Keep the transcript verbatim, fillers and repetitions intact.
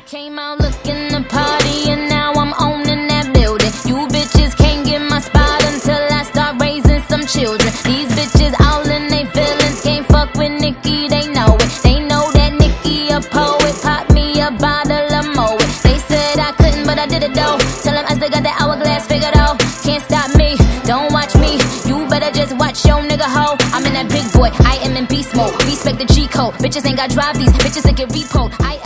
came out looking to party and now I'm owning that building. You bitches can't get my spot until I start raising some children. These bitches all in they feelings, can't fuck with Nicki, they know it. They know that Nicki a poet, pop me a bottle of Moet. They said I couldn't but I did it though. Tell them I still got that hourglass figured out. Can't stop me, don't watch me, you better just watch your nigga hoe. I'm in that big boy, I am in beast mode. Respect the G code, bitches ain't got drive these, bitches that get repoed. I